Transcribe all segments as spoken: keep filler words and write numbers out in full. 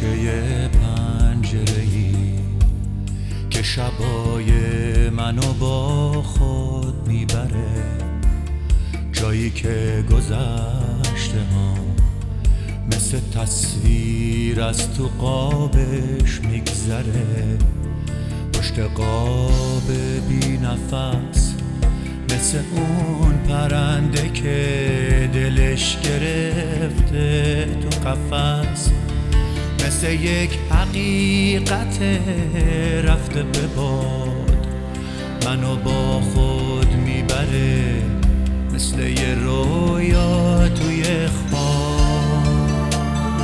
شیشه پنجره‌ای که شبای منو با خود میبره، جایی که گذشته ها مثل تصویر از تو قابش میگذره، پشت قاب بی نفس مثل اون پرنده که دلش گرفته تو قفس، مثل یک حقیقت رفته به باد منو با خود میبره، مثل یه رویا توی خواب.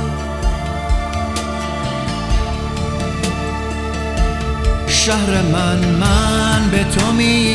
شهر من من به تو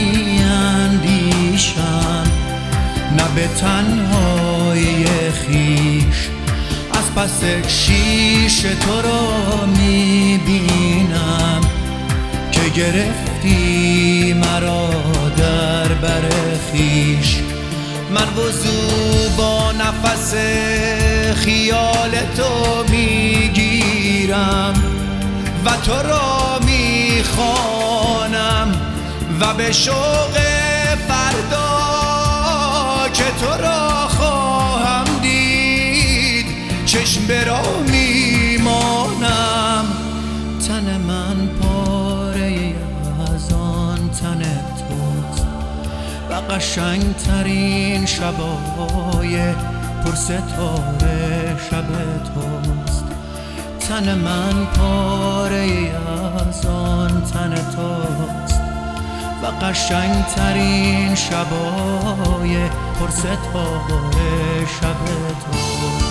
میاندیشم، نه به تنهایی خویش، از پس شیش تو رو میبینم که گرفتی مرا در بر خویش. من وضو با نفس خیال تو میگیرم و تو را میخوانم و به شوق فردا که تو را خواهم دید چشم به راه میمانم. تن من پاره از آن تن توست و قشنگترین شبای پرستاره شب توست. تن من پاره از آن تن توست و قشنگترین شبای پرستاره شب توست.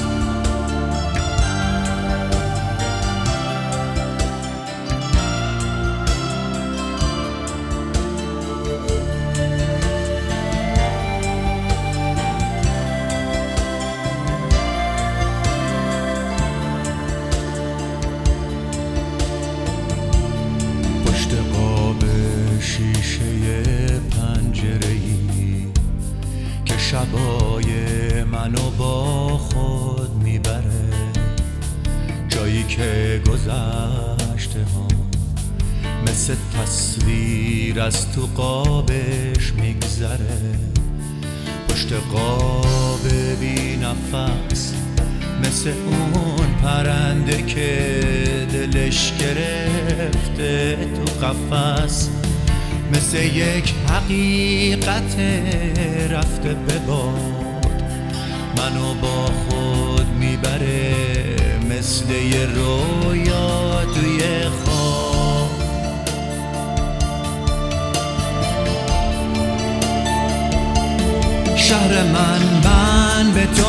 شبای منو با خود میبره، جایی که گذشته ها مثل تصویر از تو قابش میگذره، پشت قاب بی نفس مثل اون پرنده که دلش گرفته تو قفس، مثل یک حقیقت رفته به باد منو با خود میبره، مثل یه رویا توی خواب. شهر من من به تو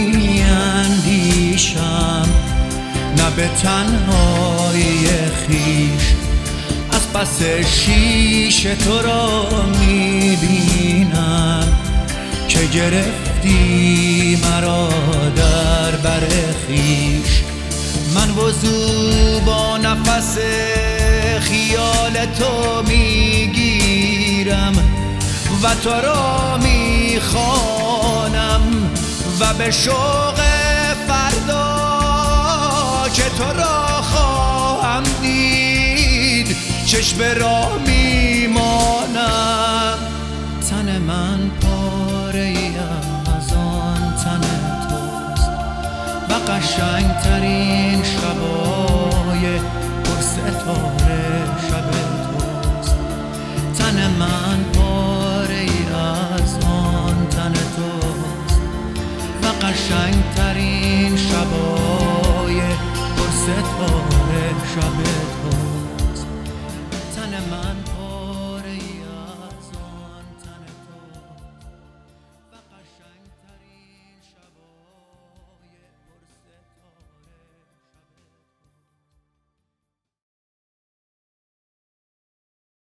میاندیشم، نه به تنهایی خویش، از پس شیش تو را میبینم که گرفتی مرا در بر خویش. من وضو با نفس خیال تو میگیرم و تو را میخوانم و به شوق فردا که تو را خواهم دید چشم به راه میمانم. تن من پاره از آن تن توست و قشنگترین شبای پرستاره شب توست. تن من پاره از آن تن توست و قشنگترین شبای پرستاره شب